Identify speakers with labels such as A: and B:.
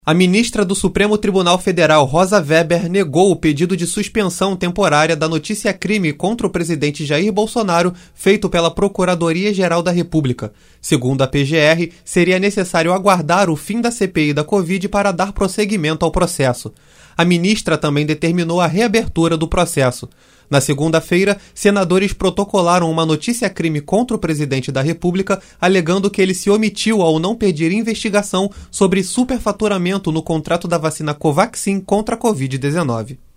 A: A ministra do Supremo Tribunal Federal, Rosa Weber, negou o pedido de suspensão temporária da notícia-crime contra o presidente Jair Bolsonaro feito pela Procuradoria-Geral da República. Segundo a PGR, seria necessário aguardar o fim da CPI da Covid para dar prosseguimento ao processo. A ministra também determinou a reabertura do processo. Na segunda-feira, senadores protocolaram uma notícia-crime contra o presidente da República, alegando que ele se omitiu ao não pedir investigação sobre superfaturamento no contrato da vacina Covaxin contra a Covid-19.